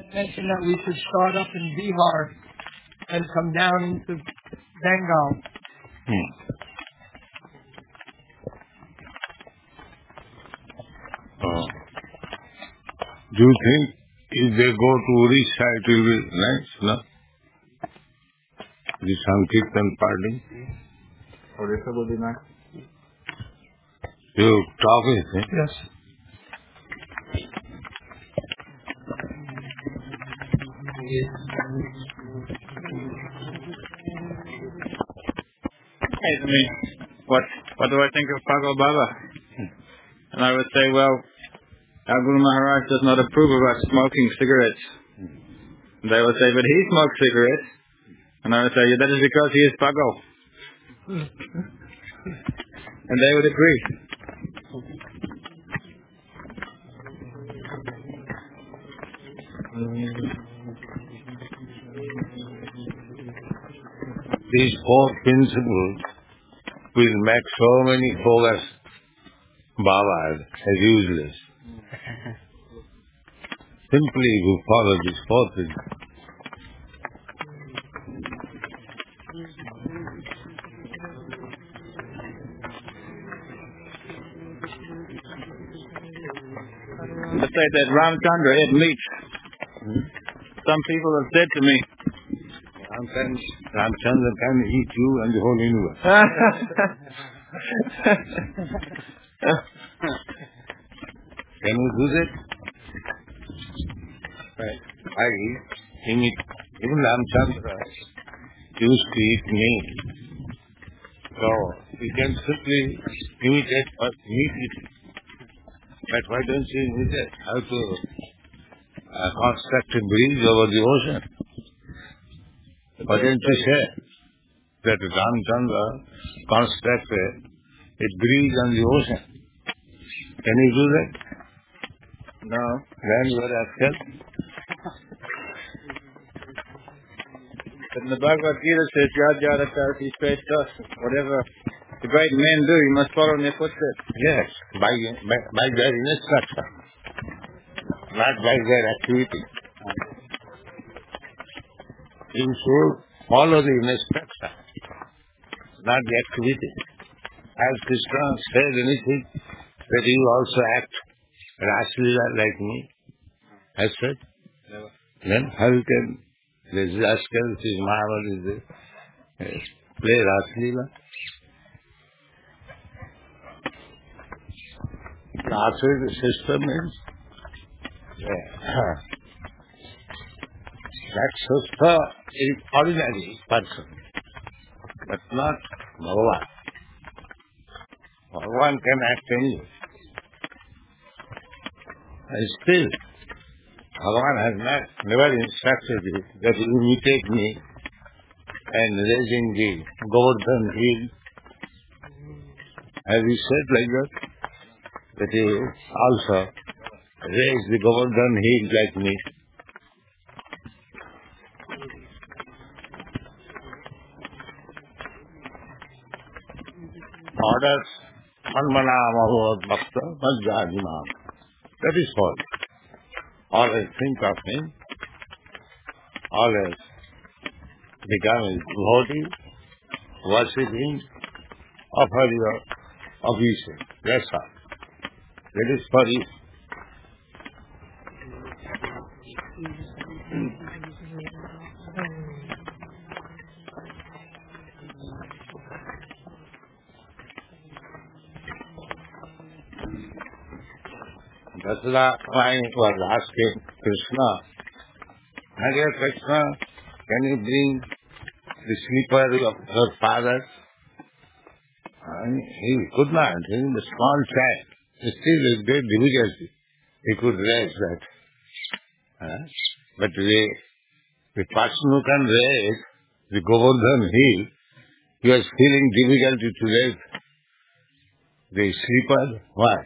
mentioned that we should start up in Bihar and come down into Bengal. Do you think if they go to Orissa, it will be nice, no? The Sankirtan party. Orissa will be nice. You talk with him? Yes. Hey, to me, what do I think of Pagal Baba? And I would say, well, our Guru Maharaj does not approve of us smoking cigarettes. And they would say, but he smokes cigarettes. And I would say, yeah, that is because he is Pagal. And they would agree. These four principles will make so many bogus Babas as useless. Simply you follow these four principles. Let's say that Ramchandra ate meat. Some people have said to me, Ramchandra can eat you and the whole universe. Can you do that? Right. Even Ramchandra used to eat meat. So you can simply imitate what meat eating. But why don't you imitate how to construct a bridge over the ocean? Why don't you say that Ramchandra constructed a bridge on the ocean? Can you do that? No. Then you are asking. But in the Bhagavad Gita says, Yad Yada Tarasi Shrestha, whatever the great men do, you must follow in their footsteps. Yes, by their instruction, not by their activity. You should follow the instruction, not the activity. Has Krishna said anything that you also act Raslila like me? Has said? Never. Then how you can, this is Askar, this is Mahabharata, play Raslila? Raslila system is that sister is ordinary person, but not Bhagavan. Bhagavan can act anyway. And still, Bhagavan has never instructed you that you imitate me and raising the Govardhan hill. Has he said like that? That he also raised the Govardhan hill like me. Orders, Manmanam Bhakta, Majjadimam. That is all. Always think of him. Always become his devotee, worship him, offer your obeisance. That's all. That is for you. Dasla was asking Krishna, my dear Krishna, can you bring the slipper of her father? And he could not. He was a small child. Still with great difficulty he could raise that. But the person who can raise the Govardhan hill, he was feeling difficulty to raise the slipper. Why?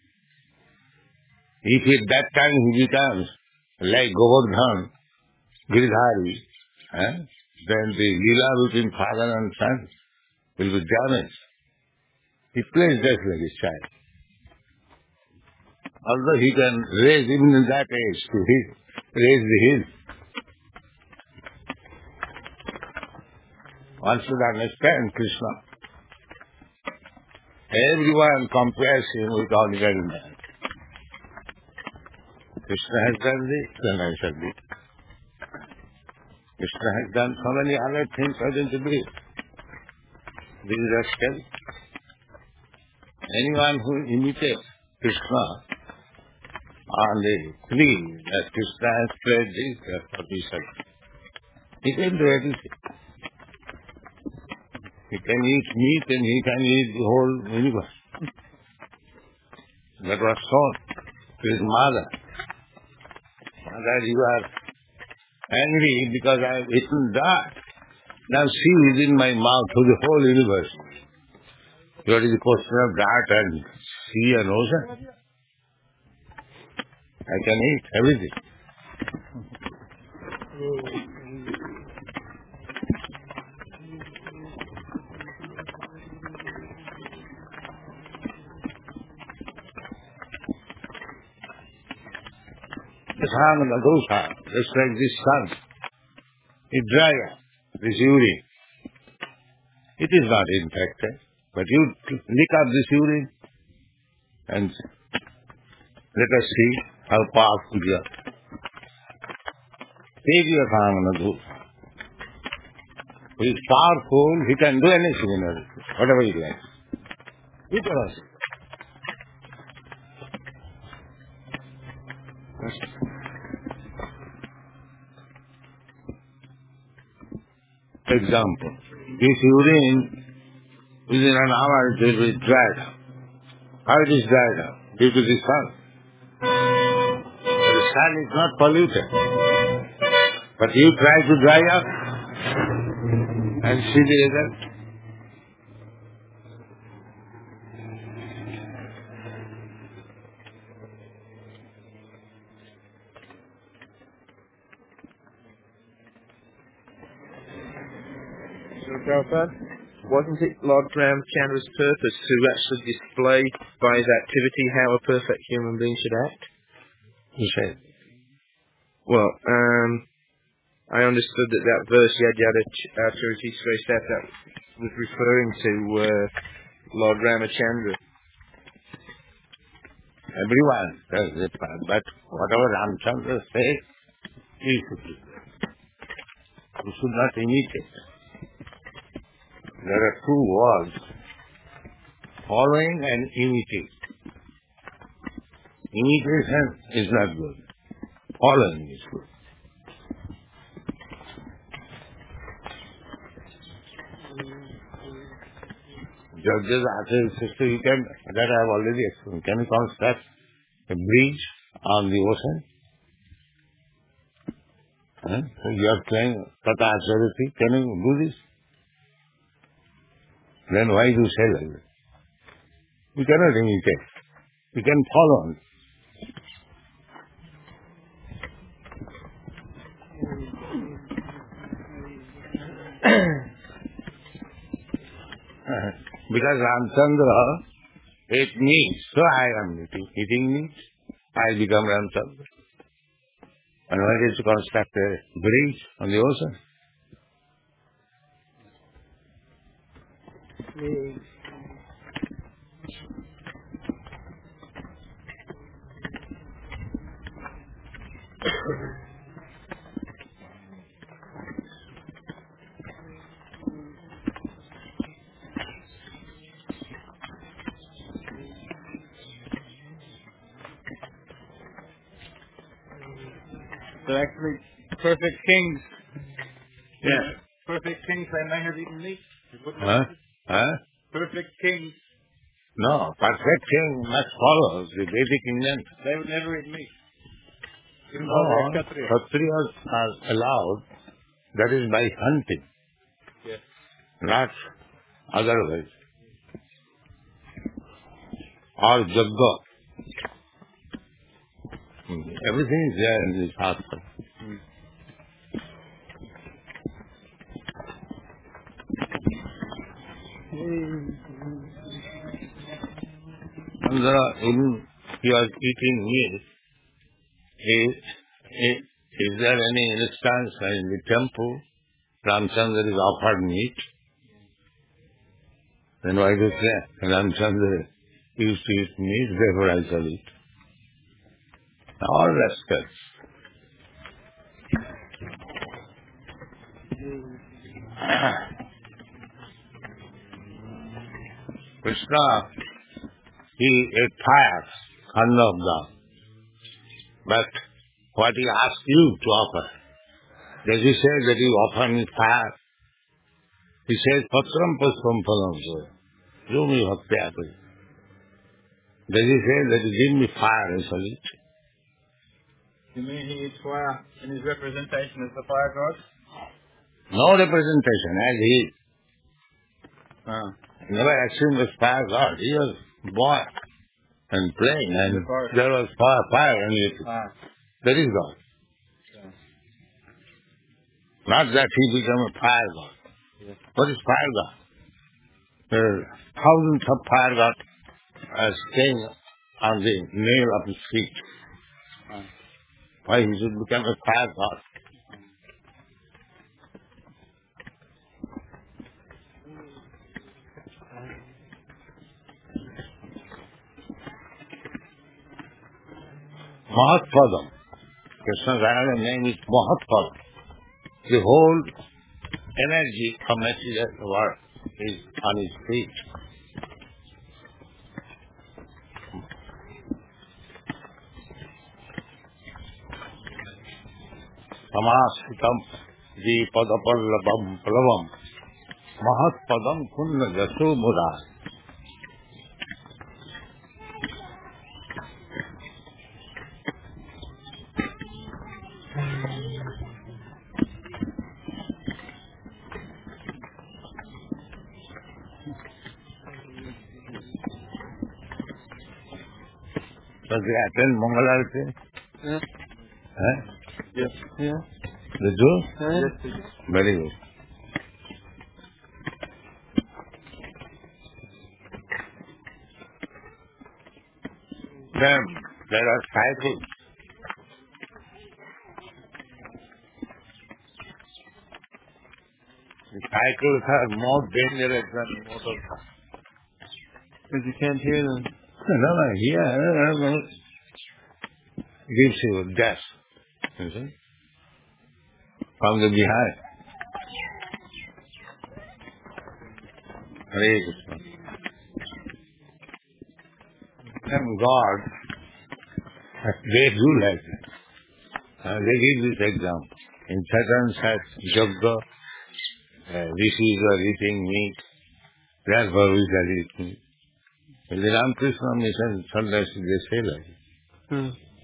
If at that time he becomes like Govardhan, Giridhari, then the lila between father and son will be damaged. He plays just like a child. Although he can raise even in that age to raise the hill. One should understand Krishna. Everyone compares him with ordinary man. Krishna has done this, then I shall do. Krishna has done so many other things I didn't do. This is rascal. Anyone who imitates Krishna on the plea that Krishna has played this, that's what he said. He can do everything. He can eat meat and he can eat the whole universe. That was shown to his mother. Mother, you are angry because I have eaten that. Now see within my mouth through the whole universe. What is the question of that and sea and ocean? I can eat everything. Samana dosa, just like this sun. It dry up, this urine. It is not infected, but you lick up this urine and let us see how powerful you are. Take your Samana dosa. He is powerful, he can do anything in everything, whatever he likes. You tell us. Example, this urine within an hour it will be dried up. How it is dried up? Due to the sun. The sun is not polluted. But you try to dry up and see the result. Prabhupada, wasn't it Lord Ramchandra's purpose to actually display by his activity how a perfect human being should act? He said. Well, I understood that verse, Yajyada Chariti Srestha, was referring to Lord Ramachandra. Everyone does it, but whatever Ramchandra says, he should do. You should not imitate. There are two words, following and imitate. Imitation is not good. Following is good. Judges ask sister, you can, that I have already explained. Can you construct a bridge on the ocean? So you are playing Tata Achariti. Can you do this? Then why do you say like that? We cannot imitate. We can follow on. Because Ramchandra ate meat, so I am eating meat. I become Ramchandra. And why did you construct a bridge on the ocean? So actually, perfect kings. Yeah. Perfect kings, they may have eaten meat. Perfect kings. No, perfect king must follow the Vedic Indian. They would never eat meat. Even No, though they're Kshatriya. Kshatriyas are allowed, that is by hunting, Yes. not otherwise. Or Jagga. Everything is there in this Shastra. Chandra, he was eating meat. Is there any instance in the temple Ramchandra is offered meat? Then why do say Ramchandra used to eat meat, therefore I shall eat? All respects. Krishna, he ate fire, Khandavda. But what he asked you to offer, does he say that you offer me fire? He says, Patram Puspam Phalam, do me bhakti. Does he say that you give me fire, I shall eat? You mean he eats fire in his representation as the fire god? No representation, as he never assumed as fire god. He was born and playing, and there was fire and he that is God. Yeah. Not that he became a fire god. Yes. What is fire god? There are thousands of fire gods are staying on the nail of his feet. Why he should become a fire god? Mahatpadam. Krishna's another name is Mahatpadam. The whole energy from material world is on his feet. Samasitam Jeepadapallabam Plavam Mahatpadam Kunna Jasu Mura. Does they attend Mangalarati? Yeah. Huh? Yes. Yeah. They do? Yes, they do. Very good. Then there are cycles. The cycles are more dangerous than motorcycles. Because you can't hear them. No, here gives you death. You see? From the behind. Hare Krishna. And God, they do like that. They give this example. In certain such Yagga, rishis are eating meat, therefore we shall eat meat. In the Ramakrishna mission, sometimes they say like that.